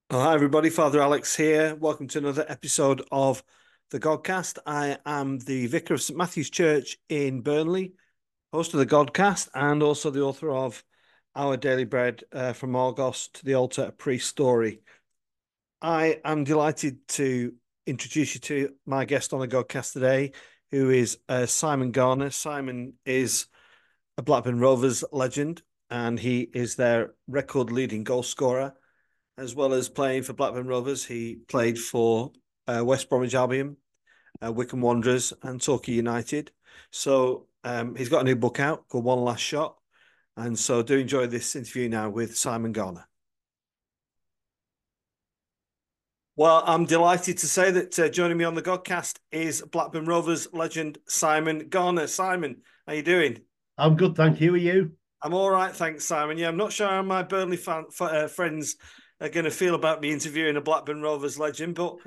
Oh, hi, everybody. Father Alex here. Welcome to another episode of the Godcast. I am the vicar of St Matthew's Church in Burnley, host of the Godcast, and also the author of Our Daily Bread from Argos to the Altar, a Priest Story. I am delighted to introduce you to my guest on the Godcast today, who is Simon Garner. Simon is a Blackburn Rovers legend, and he is their record-leading goal scorer as well as playing for Blackburn Rovers. He played for West Bromwich Albion, Wycombe Wanderers, and Torquay United. So he's got a new book out called One Last Shot. And so do enjoy this interview now with Simon Garner. Well, I'm delighted to say that joining me on the Godcast is Blackburn Rovers legend Simon Garner. Simon, how you doing? I'm good, thank you. Are you? I'm all right, thanks, Simon. Yeah, I'm not sure how my Burnley friends are going to feel about me interviewing a Blackburn Rovers legend, but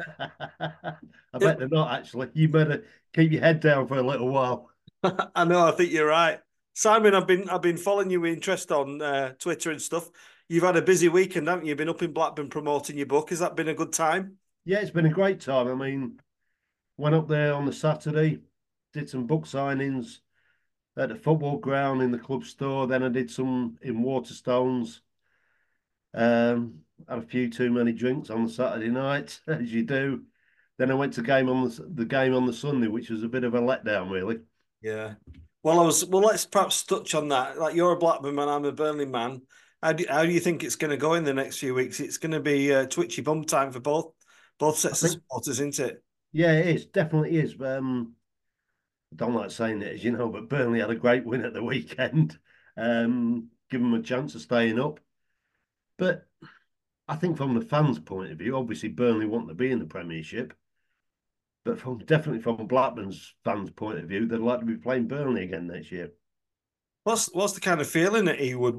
I it, bet they're not actually. You better keep your head down for a little while. I know. I think you're right, Simon. I've been following you with interest on Twitter and stuff. You've had a busy weekend, haven't you? You've been up in Blackburn promoting your book. Has that been a good time? Yeah, it's been a great time. I mean, went up there on the Saturday, did some book signings at the football ground in the club store. Then I did some in Waterstones. Had a few too many drinks on the Saturday night, as you do. Then I went to game on the game on the Sunday, which was a bit of a letdown, really. Yeah. Well, let's perhaps touch on that. Like you're a Blackburn man, I'm a Burnley man. How do you think it's going to go in the next few weeks? It's going to be twitchy bum time for both I sets of think, supporters, isn't it? yeah, it is definitely is. I don't like saying it, as you know, but Burnley had a great win at the weekend. Give them a chance of staying up. But I think from the fans' point of view, obviously Burnley want to be in the Premiership. But definitely from Blackburn's fans' point of view, they'd like to be playing Burnley again next year. What's the kind of feeling at Ewood?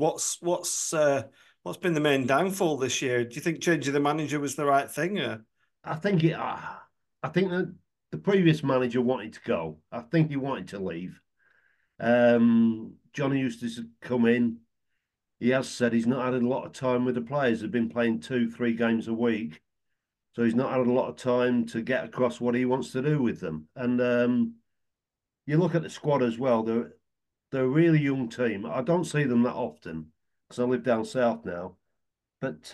What's been the main downfall this year? Do you think changing the manager was the right thing? Or? I think it. I think that the previous manager wanted to go. I think he wanted to leave. Johnny Eustace had come in. He has said he's not had a lot of time with the players. They've been playing 2, 3 games a week. So he's not had a lot of time to get across what he wants to do with them. And you look at the squad as well, they're a really young team. I don't see them that often because I live down south now, but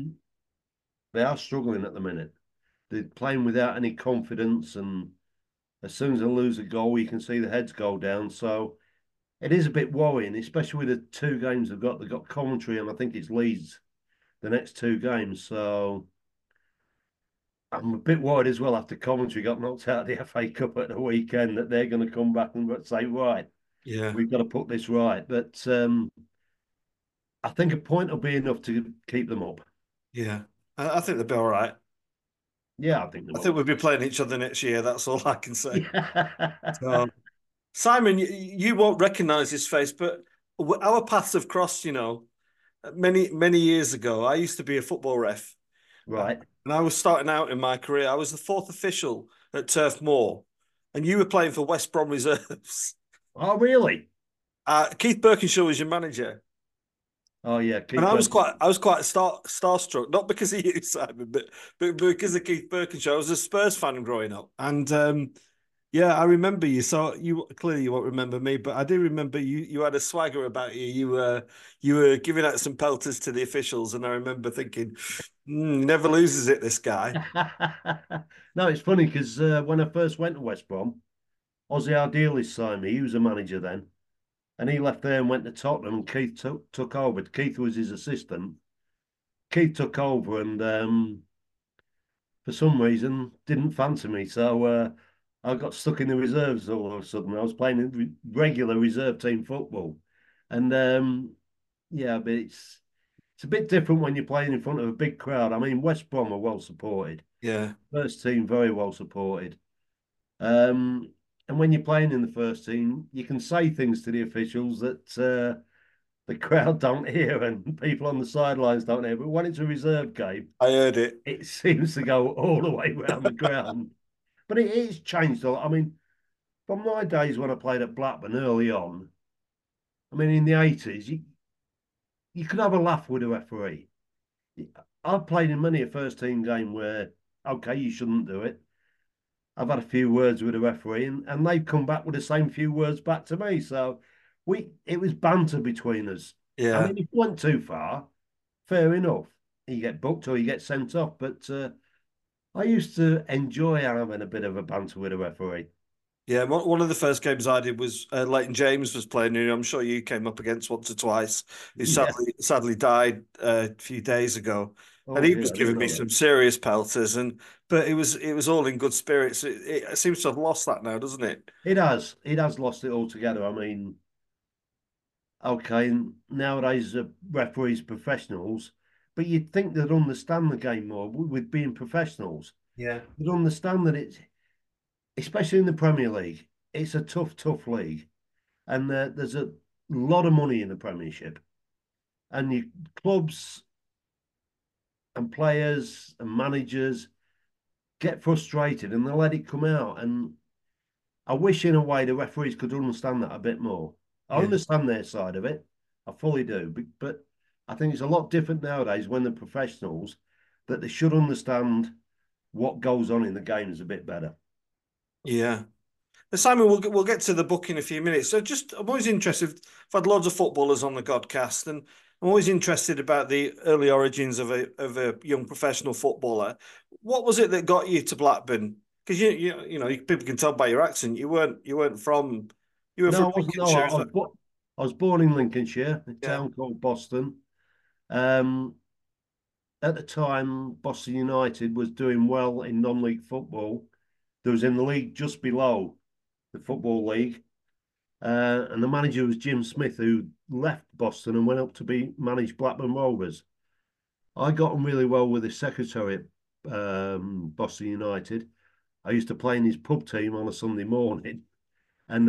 they are struggling at the minute. They're playing without any confidence, and as soon as they lose a goal, you can see the heads go down. So it is a bit worrying, especially with the 2 games they've got. They've got Coventry, and I think it's Leeds the next 2 games. So I'm a bit worried as well after Coventry got knocked out of the FA Cup at the weekend that they're going to come back and say, right, Yeah, we've got to put this right. But I think a point will be enough to keep them up. yeah. I think they'll be all right. Yeah, I think they I think will. we'll be playing each other next year. That's all I can say. Yeah. So, Simon, you won't recognise his face, but our paths have crossed. Many years ago. I used to be a football ref, uh, Right. and I was starting out in my career. I was the fourth official at Turf Moor, and you were playing for West Brom reserves. Oh, really? Keith Birkinshaw was your manager. Oh, yeah. And Keith I was quite starstruck, not because of you, Simon, but because of Keith Birkinshaw. I was a Spurs fan growing up, and yeah, I remember you. So you clearly you won't remember me, but I do remember you. You had a swagger about you. You were giving out some pelters to the officials, and I remember thinking, never loses it, this guy. No, it's funny because when I first went to West Brom, Ozzy Ardiles signed me. He was a manager then. And he left there and went to Tottenham, and Keith took over. Keith was his assistant. Keith took over and for some reason didn't fancy me. So I got stuck in the reserves all of a sudden. I was playing in regular reserve team football. And yeah, but it's a bit different when you're playing in front of a big crowd. I mean, West Brom are well supported. Yeah, First team very well supported. Um, and when you're playing in the first team, you can say things to the officials that the crowd don't hear and people on the sidelines don't hear. But when it's a reserve game, I heard it. it seems to go all the way around the ground. But it's changed a lot. I mean, from my days when I played at Blackburn early on, I mean, in the 80s, you could have a laugh with a referee. I've played in many a first team game where, okay, you shouldn't do it. I've had a few words with the referee, and they've come back with the same few words back to me. So it was banter between us. I Yeah. mean, if you went too far, fair enough. You get booked or you get sent off. But I used to enjoy having a bit of a banter with a referee. Yeah, one of the first games I did was Leighton James was playing, who I'm sure you came up against once or twice. Who Yeah. sadly died a few days ago, and Oh he dear, was I didn't giving me know that. some serious pelters, and but it was all in good spirits. It seems to have lost that now, doesn't it? It has. It has lost it altogether. I mean, okay, nowadays referees professionals, but you'd think they'd understand the game more with being professionals. Yeah. They'd understand that it's, especially in the Premier League, it's a tough, tough league, and there's a lot of money in the Premiership, and you clubs and players and managers get frustrated and they let it come out. And I wish, in a way, the referees could understand that a bit more. I Yeah. understand their side of it, I fully do, but I think it's a lot different nowadays when they're professionals that they should understand what goes on in the games a bit better. Yeah. Simon, we'll get to the book in a few minutes. So just, I'm always interested. I've had loads of footballers on the Godcast, and I'm always interested about the early origins of a young professional footballer. What was it that got you to Blackburn? Because people can tell by your accent you were from No, I wasn't. No, Lincolnshire, is that? I was born in Lincolnshire, a Yeah. town called Boston. Um, at the time, Boston United was doing well in non-league football. There was in the league just below the Football League. And the manager was Jim Smith, who left Boston and went up to be managed Blackburn Rovers. I got on really well with his secretary at Boston United. I used to play in his pub team on a Sunday morning. And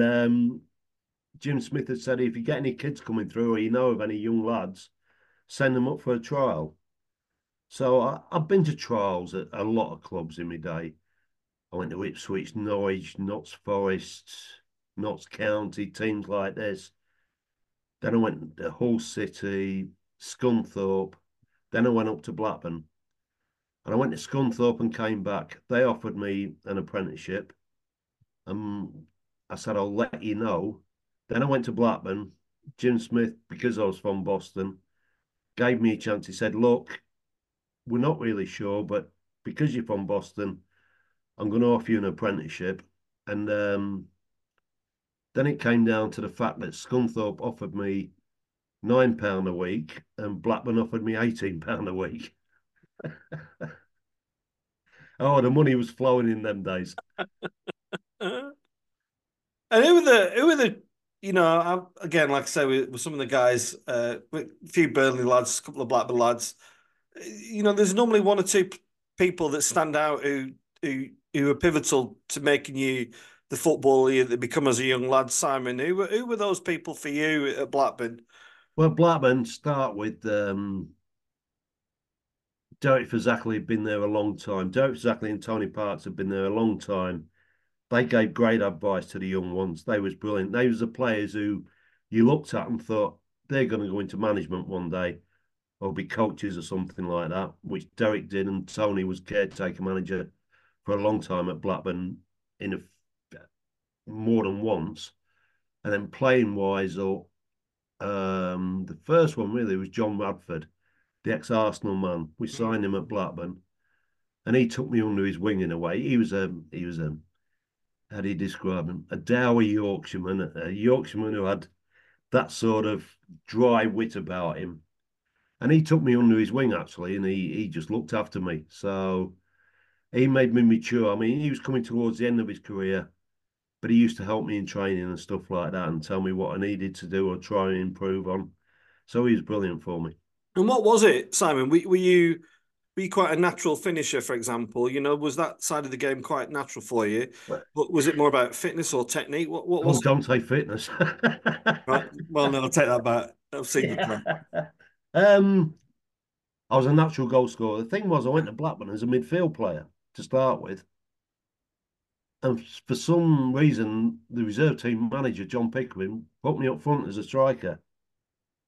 Jim Smith had said, if you get any kids coming through or you know of any young lads, send them up for a trial. So I've been to trials at a lot of clubs in my day. I went to Ipswich, Norwich, Notts Forest, Notts County, teams like this. Then I went to Hull City, Scunthorpe. Then I went up to Blackburn. And I went to Scunthorpe and came back. They offered me an apprenticeship. I said, I'll let you know. Then I went to Blackburn. Jim Smith, because I was from Boston, gave me a chance. He said, look, we're not really sure, but because you're from Boston, I'm going to offer you an apprenticeship. And then it came down to the fact that Scunthorpe offered me £9 a week and Blackburn offered me £18 a week. Oh, the money was flowing in them days. And who were the again, like I say, with some of the guys, with a few Burnley lads, a couple of Blackburn lads. There's normally one or two people that stand out who are pivotal to making you the footballer you become as a young lad. Simon, who were those people for you at Blackburn? Well, Blackburn start with Derek Fazackley had been there a long time. Derek Fazackley and Tony Parks had been there a long time. They gave great advice to the young ones. They was brilliant. They was the players who you looked at and thought they're going to go into management one day or be coaches or something like that, which Derek did, and Tony was caretaker manager for a long time at Blackburn in more than once. And then playing wise, or the first one really was John Radford, the ex-Arsenal man. We signed him at Blackburn, and he took me under his wing in a way. He was a how do you describe him? A dour Yorkshireman, a Yorkshireman who had that sort of dry wit about him. And he took me under his wing actually, and he just looked after me. So he made me mature. I mean, he was coming towards the end of his career, but he used to help me in training and stuff like that, and tell me what I needed to do or try and improve on. So he was brilliant for me. And what was it, Simon? Were you quite a natural finisher, for example? Was that side of the game quite natural for you? But, But was it more about fitness or technique? What oh, was it? don't say fitness. Right. Well, no, I'll take that back. I've seen you play. Yeah. Um, I was a natural goal scorer. The thing was, I went to Blackburn as a midfield player to start with. And for some reason, the reserve team manager, John Pickering, put me up front as a striker.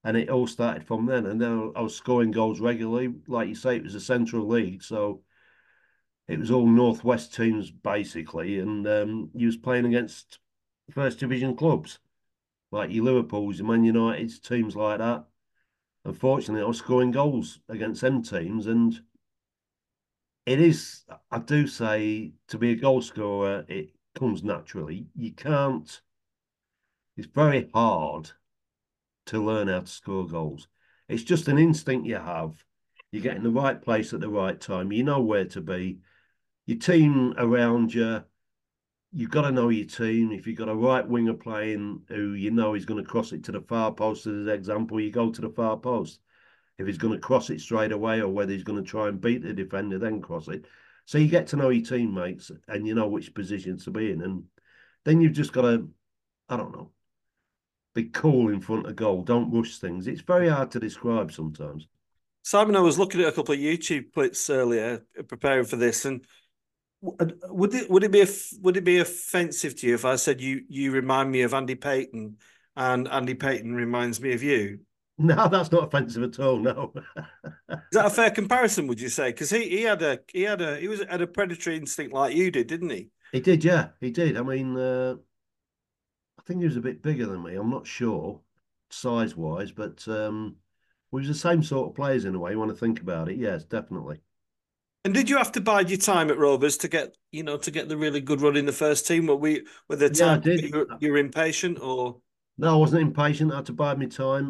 And it all started from then. And then I was scoring goals regularly. Like you say, it was a Central League, so it was all Northwest teams basically. And you was playing against First Division clubs like your Liverpool's, your Man United's, teams like that. Unfortunately, I was scoring goals against them teams, and it is. I do say to be a goal scorer, it comes naturally. You can't. It's very hard to learn how to score goals. It's just an instinct you have. You get in the right place at the right time. You know where to be. Your team around you, you've got to know your team. If you've got a right winger playing who you know is going to cross it to the far post, as an example, you go to the far post. If he's going to cross it straight away or whether he's going to try and beat the defender, then cross it. So you get to know your teammates and you know which positions to be in. And then you've just got to, I don't know, be cool in front of goal. Don't rush things. It's very hard to describe sometimes. Simon, I was looking at a couple of YouTube clips earlier, preparing for this, and would it be offensive to you if I said you remind me of Andy Payton, and Andy Payton reminds me of you? No, that's not offensive at all. No. Is that a fair comparison? Would you say? Because he had a predatory instinct like you did, didn't he? He did, yeah, he did. I mean, I think he was a bit bigger than me. I'm not sure size wise, but we was the same sort of players in a way. You want to think about it? Yes, definitely. And did you have to bide your time at Rovers to get to get the really good run in the first team? Were there Yeah, I times did. you're impatient or? No, I wasn't impatient. I had to bide my time.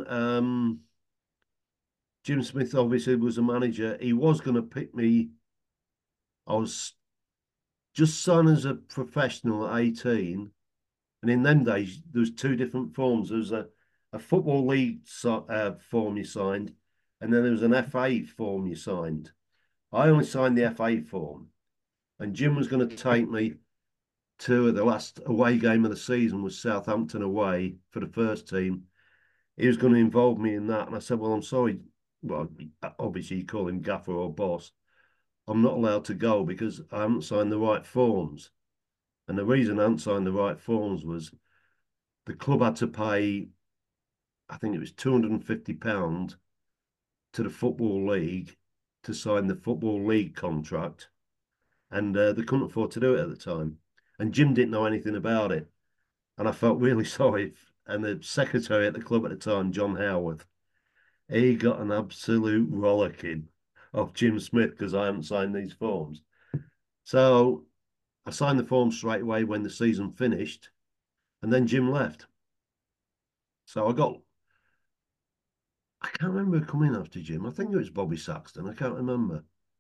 Jim Smith obviously was a manager. He was going to pick me. I was just signed as a professional at 18. And in them days, there was two different forms. There was a football league form you signed, and then there was an FA form you signed. I only signed the FA form, and Jim was going to take me to the last away game of the season was Southampton away for the first team. He was going to involve me in that, and I said, "Well, I'm sorry. Well, obviously you call him gaffer or boss. I'm not allowed to go because I haven't signed the right forms." And the reason I hadn't signed the right forms was the club had to pay, I think it was £250 to the Football League to sign the Football League contract. And they couldn't afford to do it at the time. And Jim didn't know anything about it. And I felt really sorry. And the secretary at the club at the time, John Howarth, he got an absolute rollicking of Jim Smith because I hadn't signed these forms. So I signed the form straight away when the season finished. And then Jim left. So I can't remember who come in after Jim. I think it was Bobby Saxton. I can't remember.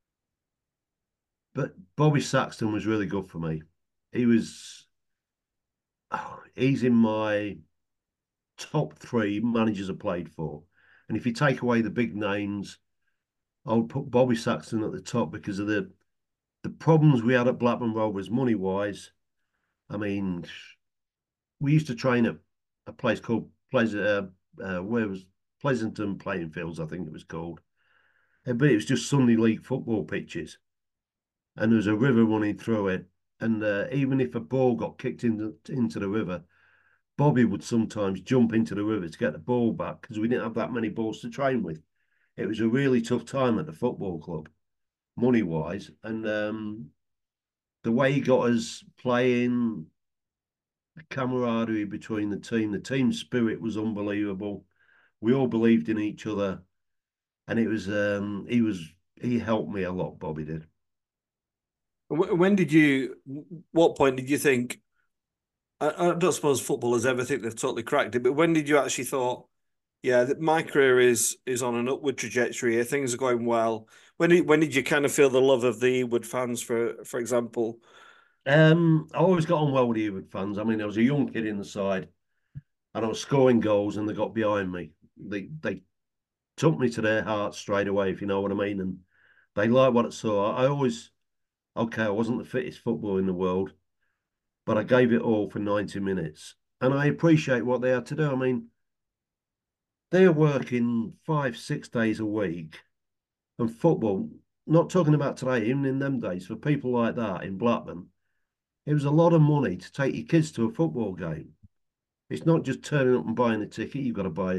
But Bobby Saxton was really good for me. He was, he's in my top three managers I played for. And if you take away the big names, I would put Bobby Saxton at the top because of the problems we had at Blackburn Rovers money wise. I mean, we used to train at a place called where was Pleasanton Playing Fields, I think it was called. But it was just Sunday League football pitches, and there was a river running through it. And even if a ball got kicked into the river, Bobby would sometimes jump into the river to get the ball back because we didn't have that many balls to train with. It was a really tough time at the football club, money wise, and the way he got us playing, the camaraderie between the team spirit was unbelievable. We all believed in each other, and it was he helped me a lot. Bobby did. When did you? What point did you think? I don't suppose footballers ever think they've totally cracked it, but when did you actually thought, yeah, that my career is on an upward trajectory here, things are going well? When did you kind of feel the love of the Ewood fans, for example? I always got on well with the Ewood fans. I mean, I was a young kid in the side, and I was scoring goals, and they got behind me. They took me to their hearts straight away, if you know what I mean, and they liked what I saw. I always okay, I wasn't the fittest footballer in the world, but I gave it all for 90 minutes. And I appreciate what they had to do. I mean, they're working 5, 6 days a week. And football, not talking about today, even in them days, for people like that in Blackburn, it was a lot of money to take your kids to a football game. It's not just turning up and buying a ticket. You've got to buy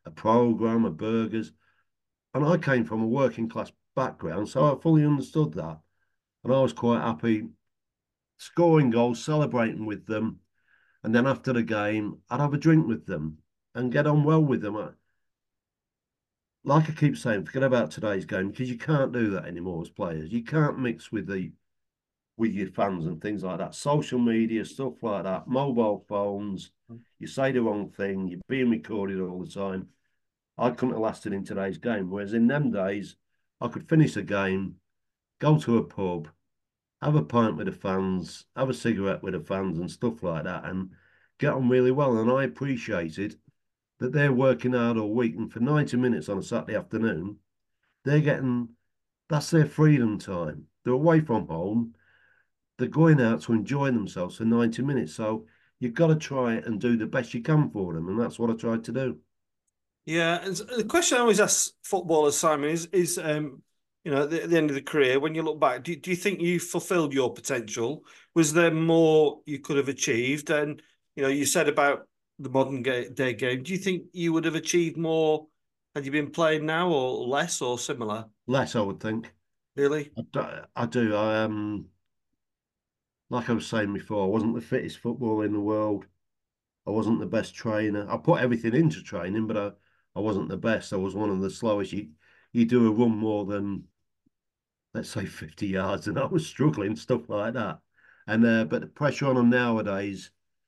a programme of burgers. And I came from a working class background, so I fully understood that. And I was quite happy scoring goals, celebrating with them. And then after the game, I'd have a drink with them and get on well with them. Like I keep saying, forget about today's game because you can't do that anymore as players. You can't mix with your fans and things like that. Social media, stuff like that, mobile phones. You say the wrong thing, you're being recorded all the time. I couldn't have lasted in today's game. Whereas in them days, I could finish a game, go to a pub, have a pint with the fans, have a cigarette with the fans and stuff like that, and get on really well. And I appreciated that they're working hard all week, and for 90 minutes on a Saturday afternoon, they're getting that's their freedom time. They're away from home. They're going out to enjoy themselves for 90 minutes. So you've got to try and do the best you can for them. And that's what I tried to do. Yeah, and the question I always ask footballers, Simon, is you know, at the end of the career, when you look back, do you think you fulfilled your potential? Was there more you could have achieved? And you know, you said about the day game. Do you think you would have achieved more had you been playing now, or less, or similar? Less, I would think. Really? I do. Like I was saying before, I wasn't the fittest footballer in the world. I wasn't the best trainer. I put everything into training, but I wasn't the best. I was one of the slowest. You do a run more than, let's say, 50 yards, and I was struggling, stuff like that. And but the pressure on them nowadays,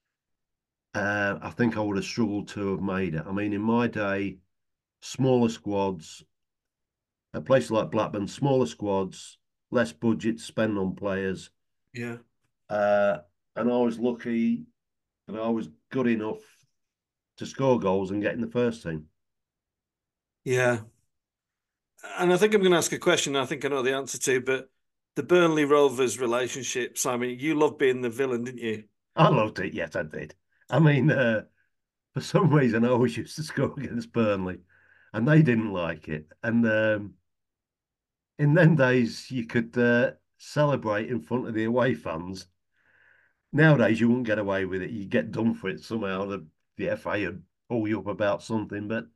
I think I would have struggled to have made it. I mean, in my day, smaller squads, a place like Blackburn, smaller squads, less budget to spend on players. Yeah. Uh, and I was lucky that I was good enough to score goals and get in the first team. Yeah. And I think I'm going to ask a question I think I know the answer to, but the Burnley Rovers relationship, Simon, you loved being the villain, didn't you? I loved it. Yes, I did. I mean, for some reason, I always used to score against Burnley, and they didn't like it. And in them days, you could celebrate in front of the away fans. Nowadays, you wouldn't get away with it. You get done for it somehow. The FA would pull you up about something. But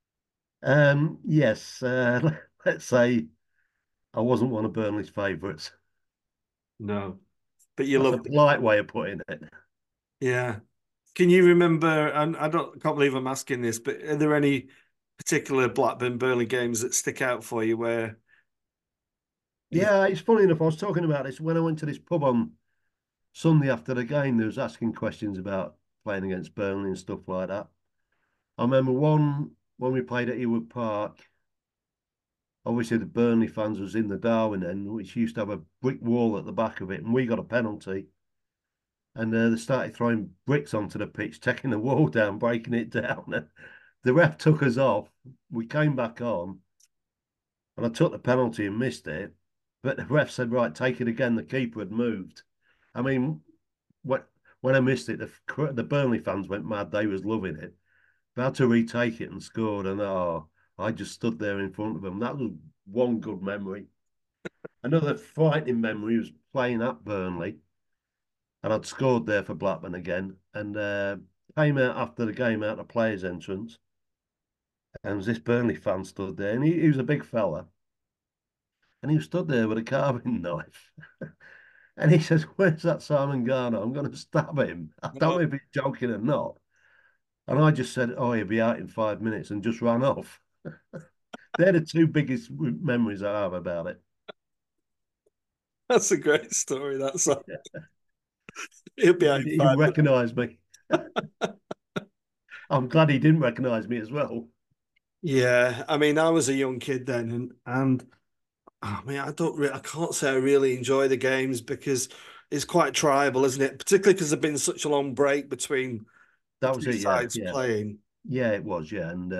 yes, let's say I wasn't one of Burnley's favourites. No. But you That's a loved it. polite way of putting it. Yeah. Can you remember? And can't believe I'm asking this, but are there any particular Blackburn Burnley games that stick out for you where you? Yeah, it's funny enough. I was talking about this when I went to this pub on Sunday after the game. They was asking questions about playing against Burnley and stuff like that. I remember one when we played at Ewood Park. Obviously, the Burnley fans was in the Darwin end, which used to have a brick wall at the back of it, and we got a penalty. And they started throwing bricks onto the pitch, taking the wall down, breaking it down. The ref took us off. We came back on, and I took the penalty and missed it. But the ref said, "Right, take it again." The keeper had moved. I mean, when when I missed it, the Burnley fans went mad. They was loving it. They had to retake it and scored, and I just stood there in front of them. That was one good memory. Another frightening memory was playing at Burnley, and I'd scored there for Blackburn again, and came out after the game out of players' entrance, and was this Burnley fan stood there, and he was a big fella, and he was stood there with a carving knife. And he says, "Where's that Simon Garner? I'm going to stab him." I don't know No. if he's joking or not. And I just said, "Oh, he'll be out in 5 minutes," and just ran off. They're the two biggest memories I have about it. That's a great story. That's He'll be out in He didn't 5 minutes. recognise me. I'm glad he didn't recognise me as well. Yeah, I mean, I was a young kid then, and I mean, I can't say I really enjoy the games because it's quite tribal, isn't it? Particularly because there's been such a long break between the That was two it. Yeah, sides yeah, playing. yeah. It was. Yeah, and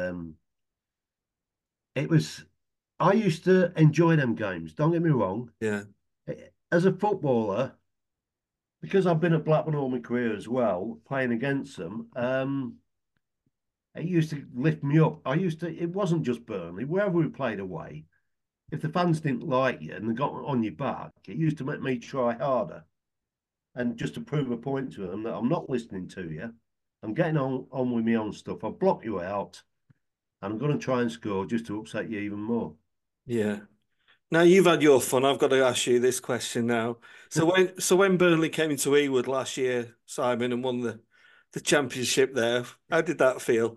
it was. I used to enjoy them games. Don't get me wrong. Yeah, As a footballer, because I've been at Blackburn all my career as well, playing against them. It used to lift me up. I used to. It wasn't just Burnley. Wherever we played away, if the fans didn't like you and they got on your back, it used to make me try harder and just to prove a point to them that I'm not listening to you. I'm getting on with my own stuff. I'll block you out. and I'm going to try and score just to upset you even more. Yeah. Now you've had your fun. I've got to ask you this question now. So when Burnley came into Ewood last year, Simon, and won the championship there, how did that feel?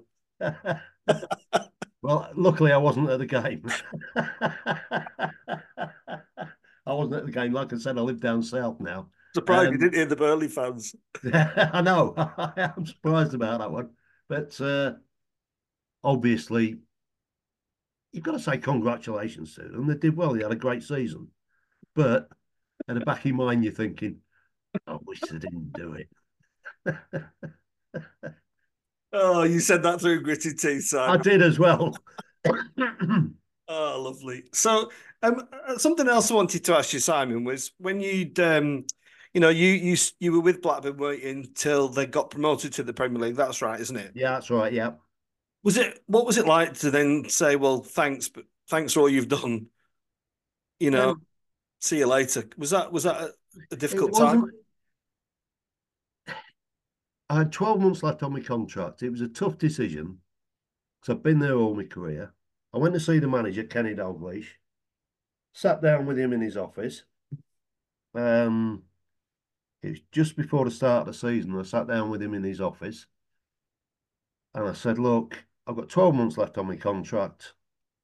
Well, luckily I wasn't at the game. I wasn't at the game. Like I said, I live down south now. Surprised you Um, didn't hear the Burnley fans. I know. I am surprised about that one. But obviously, you've got to say congratulations to them. They did well. They had a great season. But at the back of your mind, you're thinking, I wish they didn't do it. Oh, you said that through gritted teeth, I Simon. did as well. Oh, lovely. So, something else I wanted to ask you, Simon, was when you were with Blackburn, weren't you, until they got promoted to the Premier League? That's right, isn't it? Yeah, that's right. Yeah. What was it like to then say, well, thanks, but thanks for all you've done, you know, Um, see you later. Was that a it difficult time? wasn't, I had 12 months left on my contract. It was a tough decision because I've been there all my career. I went to see the manager, Kenny Dalglish, sat down with him in his office. Um, it was just before the start of the season. I sat down with him in his office and I said, look, I've got 12 months left on my contract.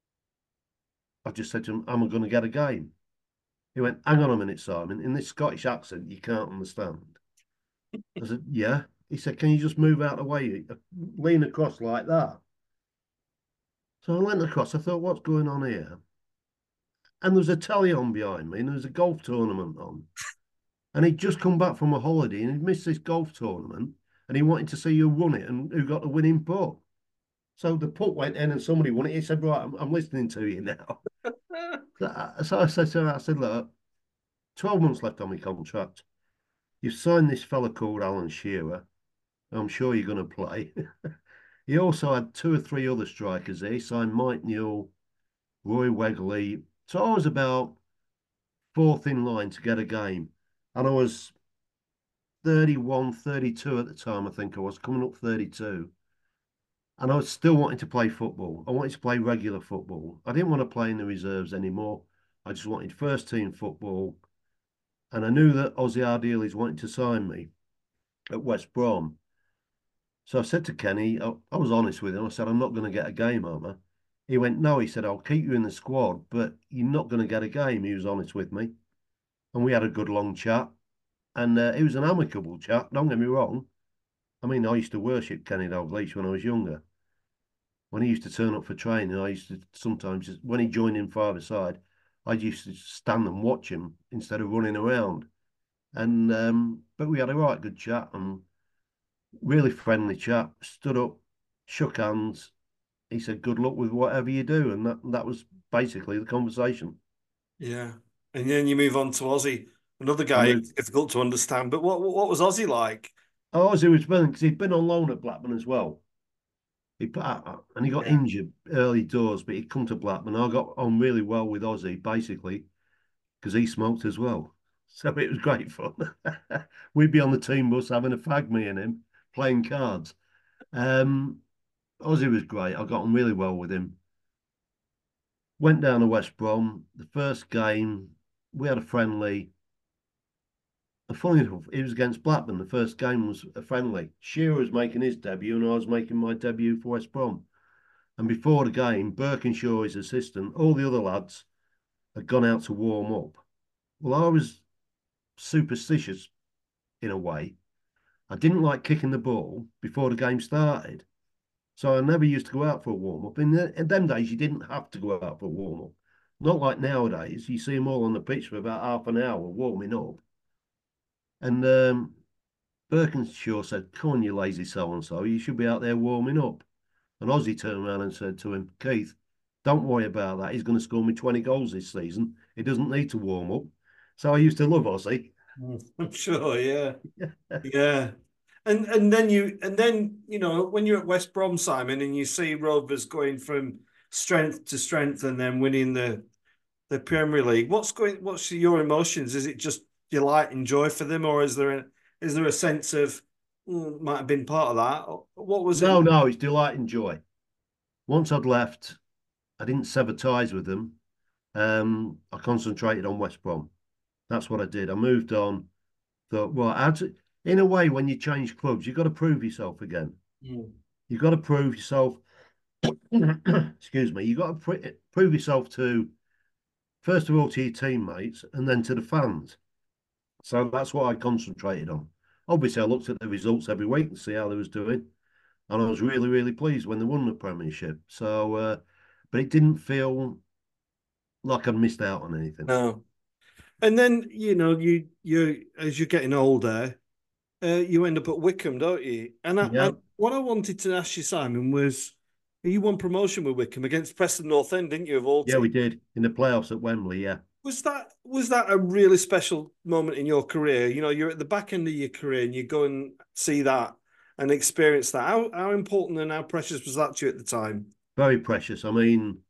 I just said to him, am I going to get a game? He went, hang on a minute, Simon. In this Scottish accent, you can't understand. I said, yeah. He said, can you just move out of the way, lean across like that? So I leant across. I thought, what's going on here? And there was a telly on behind me, and there was a golf tournament on. And he'd just come back from a holiday, and he'd missed this golf tournament, and he wanted to see who won it and who got the winning putt. So the putt went in, and somebody won it. He said, "Right, I'm listening to you now." So I said to him, I said, "Look, 12 months left on my contract. You've signed this fella called Alan Shearer. I'm sure you're going to play." He also had two or three other strikers there. He signed Mike Newell, Roy Wegley. So I was about fourth in line to get a game. And I was 31, 32 at the time, I think I was coming up 32. And I was still wanting to play football. I wanted to play regular football. I didn't want to play in the reserves anymore. I just wanted first team football. And I knew that Ozzy Ardiles wanted to sign me at West Brom. So I said to Kenny, I was honest with him. I said, I'm not going to get a game, am I? He went, no. He said, I'll keep you in the squad, but you're not going to get a game. He was honest with me. And we had a good long chat. And it was an amicable chat. Don't get me wrong. I mean, I used to worship Kenny Dalglish when I was younger. When he used to turn up for training, I used to sometimes, when he joined in five-a-side, I used to stand and watch him instead of running around. And but we had a right good chat and really friendly chat. Stood up, shook hands. He said, "Good luck with whatever you do," and that was basically the conversation. Yeah. And then you move on to Ozzy, another I guy moved. who's difficult to understand. But what was Ozzy like? Oh, as he was brilliant because he'd been on loan at Blackburn as well. He put out, and he got Yeah. injured early doors, but he'd come to Blackburn. I got on really well with Ozzy, basically, because he smoked as well. So it was great fun. We'd be on the team bus having a fag, me and him, playing cards. Um, Ozzy was great. I got on really well with him. Went down to West Brom. The first game, we had a friendly. And funny enough, it was against Blackburn. The first game was a friendly. Shearer was making his debut, and I was making my debut for West Brom. And before the game, Birkinshaw, his assistant, all the other lads had gone out to warm up. Well, I was superstitious in a way. I didn't like kicking the ball before the game started. So I never used to go out for a warm up. In them days, you didn't have to go out for a warm up. Not like nowadays. You see them all on the pitch for about half an hour warming up. And Birkinshaw said, "Come on, you lazy so and so. You should be out there warming up." And Ozzy turned around and said to him, "Keith, don't worry about that. He's going to score me 20 goals this season. He doesn't need to warm up." So I used to love Ozzy. I'm sure, yeah. Yeah. And then when you're at West Brom, Simon, and you see Rovers going from strength to strength and then winning the Premier League, what's your emotions? Is it just delight and joy for them, or is there a sense of might have been part of that? What was it? No, no, it's delight and joy. once I'd left, I didn't sever ties with them. I concentrated on West Brom. That's what I did. I moved on. Thought, well, in a way, when you change clubs, you've got to prove yourself again. Mm. You've got to prove yourself. Excuse me. You've got to prove yourself to, first of all, to your teammates and then to the fans. So that's what I concentrated on. Obviously, I looked at the results every week and see how they was doing, and I was really, really pleased when they won the Premiership. So, but it didn't feel like I missed out on anything. No. And then, you as you're getting older, you end up at Wycombe, don't you? And Yeah, what I wanted to ask you, Simon, was you won promotion with Wycombe against Preston North End, didn't you, of all yeah, teams? we did in the playoffs at Wembley. Yeah, Was that a really special moment in your career? You're at the back end of your career and you go and see that and experience that. How important and how precious was that to you at the time? very precious. I mean,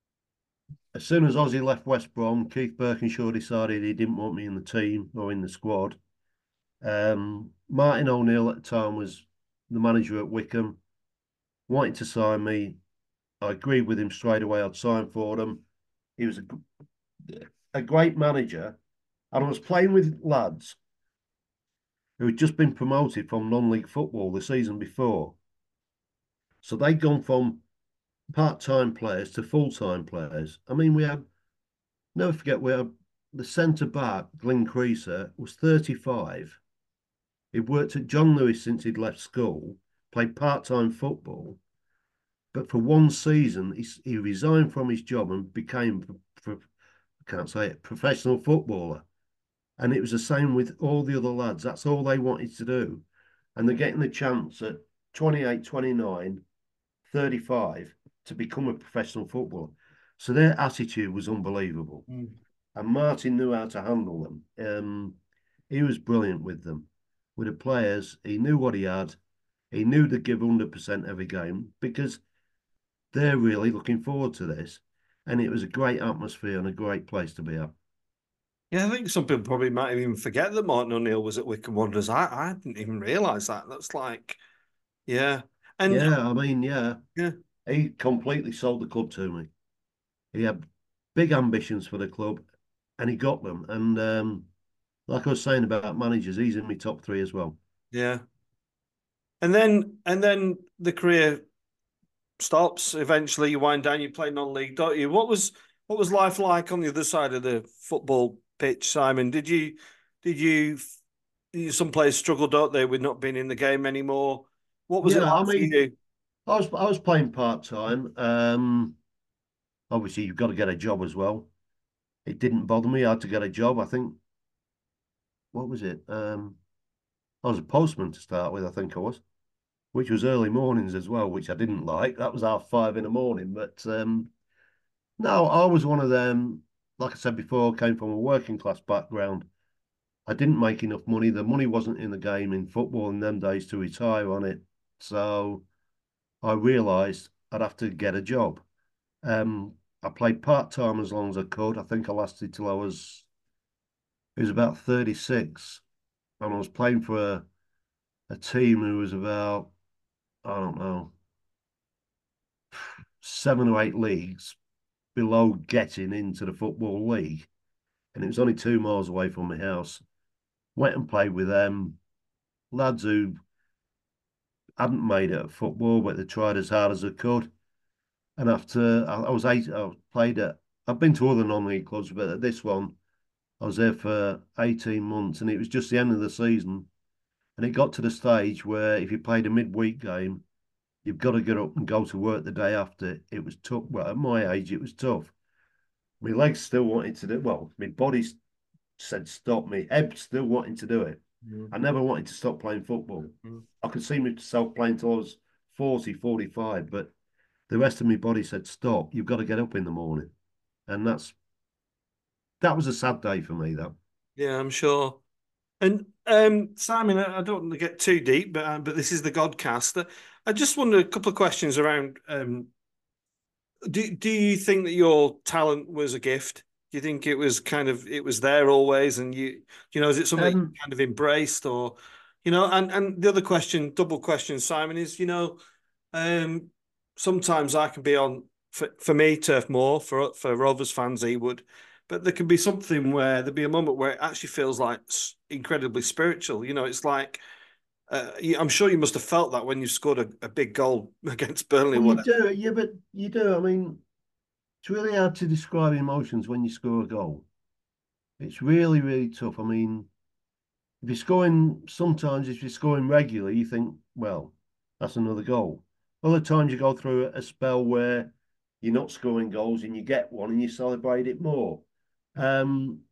as soon as Ozzy left West Brom, Keith Birkinshaw decided he didn't want me in the team or in the squad. Martin O'Neill at the time was the manager at Wycombe, wanted to sign me. I agreed with him straight away. I'd sign for them. He was a great manager, and I was playing with lads who had just been promoted from non-league football the season before. So they'd gone from part-time players to full-time players. I mean, we had, never forget, we had the centre back, Glyn Creaser, was 35. He'd worked at John Lewis since he'd left school, played part-time football, but for one season he resigned from his job and became, I can't say it, professional footballer. And it was the same with all the other lads. That's all they wanted to do. And they're getting the chance at 28, 29, 35 to become a professional footballer. So their attitude was unbelievable. Mm. And Martin knew how to handle them. He was brilliant with them. With the players, he knew what he had. He knew to give 100% every game because they're really looking forward to this. And it was a great atmosphere and a great place to be at. Yeah, I think some people probably might even forget that Martin O'Neill was at Wycombe Wanderers. I didn't even realise that. That's like, yeah. And Yeah, I mean, yeah, yeah, he completely sold the club to me. He had big ambitions for the club and he got them. And like I was saying about managers, he's in my top three as well. yeah. And then the career stops. Eventually you wind down, you play non-league, don't you? What was life like on the other side of the football pitch, Simon? Did you some players struggle, don't they, with not being in the game anymore? What was it Yeah, I like for mean, you? I was playing part time. Obviously, you've got to get a job as well. It didn't bother me. I had to get a job. I think what was it? I was a postman to start with. I think I was, which was early mornings as well, which I didn't like. That was 5:30 in the morning. But no, I was one of them. Like I said before, I came from a working class background. I didn't make enough money. The money wasn't in the game in football in them days to retire on it. So I realised I'd have to get a job. I played part time as long as I could. I think I lasted till it was about 36. And I was playing for a team who was about, I don't know, 7 or 8 leagues below getting into the Football League. And it was only 2 miles away from my house. Went and played with them. Lads who hadn't made it at football, but they tried as hard as they could. And after I was eight, I played at, I've been to other non-league clubs, but at this one, I was there for 18 months and it was just the end of the season. And it got to the stage where if you played a midweek game, you've got to get up and go to work the day after. It was tough. Well, at my age, it was tough. My legs still wanted to do, well, my body said stop. My head still wanting to do it. Mm. I never wanted to stop playing football. Mm. I could see myself playing till I was 40, 45, but the rest of my body said stop. You've got to get up in the morning. And that was a sad day for me, though. Yeah, I'm sure. And Simon, I don't want to get too deep, but this is the Godcast. I just wonder a couple of questions around. Do you think that your talent was a gift? Do you think it was there always, and is it something that you Um, kind of embraced, or. And the other question, double question, Simon, is um, sometimes I can be on for me Turf Moor, for Rovers fans he would, but there can be something where there'd be a moment where it actually feels like incredibly spiritual. You know, it's like I'm sure you must have felt that when you scored a big goal against Burnley or Well, you whatever. do, yeah, but you do. I mean, it's really hard to describe emotions when you score a goal. It's really, really tough. I mean, sometimes if you're scoring regularly, you think, well, that's another goal. Other times you go through a spell where you're not scoring goals and you get one and you celebrate it more. Um,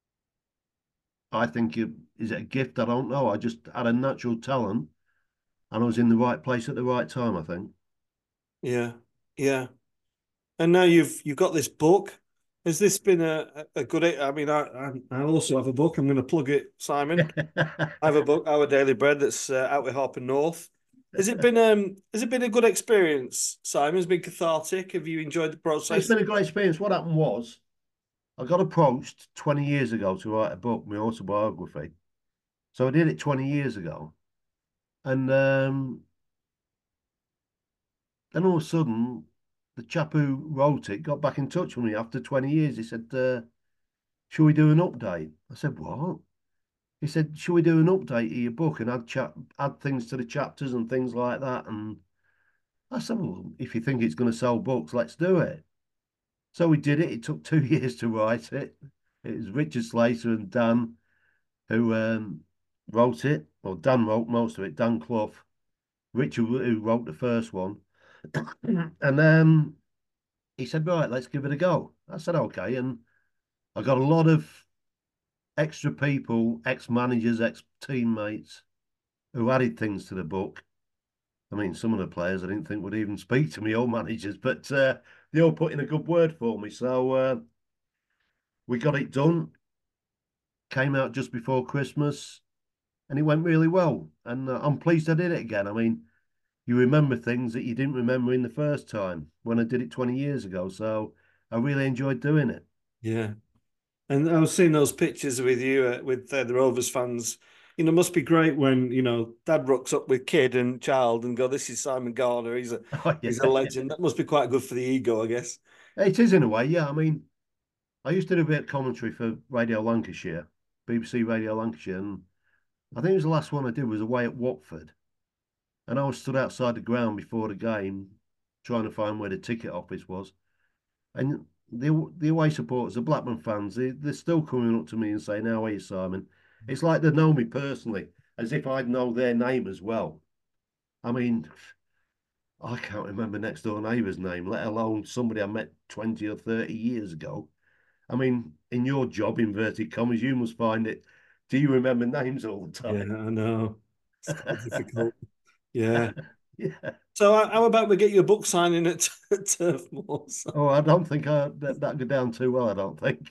I think is it a gift? I don't know. I just had a natural talent and I was in the right place at the right time, I think. Yeah, yeah. And now you've got this book. Has this been a good? I mean, I also have a book. I'm going to plug it, Simon. I have a book, Our Daily Bread, that's out with Harper North. Has it been a good experience, Simon? Has it been cathartic? Have you enjoyed the It's process? been a great experience. What happened was I got approached 20 years ago to write a book, my autobiography. So I did it 20 years ago. And then all of a sudden, the chap who wrote it got back in touch with me after 20 years. He said, "Shall we do an update?" I said, "What?" He said, "Shall we do an update of your book and add things to the chapters and things like that?" And I said, "Well, if you think it's going to sell books, let's do it." So we did it. It took 2 years to write it. It was Richard Slater and Dan who wrote it. Well, Dan wrote most of it. Dan Clough. Richard who wrote the first one. And he said, "Right, let's give it a go." I said, "Okay." And I got a lot of extra people, ex-managers, ex-teammates who added things to the book. I mean, some of the players I didn't think would even speak to me, old managers, but they all put in a good word for me. So we got it done. Came out just before Christmas, and it went really well. And I'm pleased I did it again. I mean, you remember things that you didn't remember in the first time when I did it 20 years ago. So I really enjoyed doing it. Yeah. And I was seeing those pictures with you with the Rovers fans. You know, must be great when Dad rocks up with kid and child and go, "This is Simon Gardner. Oh, He's a yeah. legend." That must be quite good for the ego, I guess. It is in a way, yeah. I mean, I used to do a bit of commentary for Radio Lancashire, BBC Radio Lancashire, and I think it was the last one I did was away at Watford. And I was stood outside the ground before the game trying to find where the ticket office was. And the away supporters, the Blackburn fans, they're still coming up to me and saying, "How are you, Simon?" It's like they know me personally, as if I'd know their name as well. I mean, I can't remember next door neighbour's name, let alone somebody I met 20 or 30 years ago. I mean, in your job, inverted commas, you must find it. Do you remember names all the Yeah, time? I know. It's quite difficult. Yeah. Yeah. So how about we get you a book signing at, at Turf Moor? Oh, I don't think that go down too well. I don't think.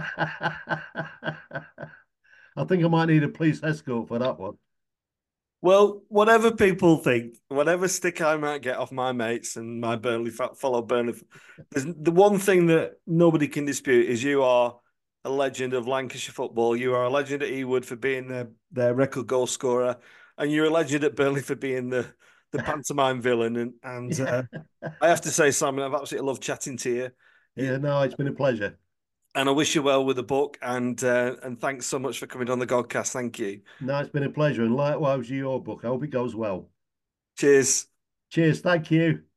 I think I might need a police escort for that one. Well, whatever people think, whatever stick I might get off my mates and my fellow Burnley, there's the one thing that nobody can dispute is you are a legend of Lancashire football. You are a legend at Ewood for being their record goal scorer, and you're a legend at Burnley for being the pantomime villain. And Yeah. I have to say, Simon, I've absolutely loved chatting to you. Yeah, no, it's been a pleasure. And I wish you well with the book. And thanks so much for coming on the Godcast. Thank you. No, it's been a pleasure. And likewise, your book. I hope it goes well. Cheers. Cheers. Thank you.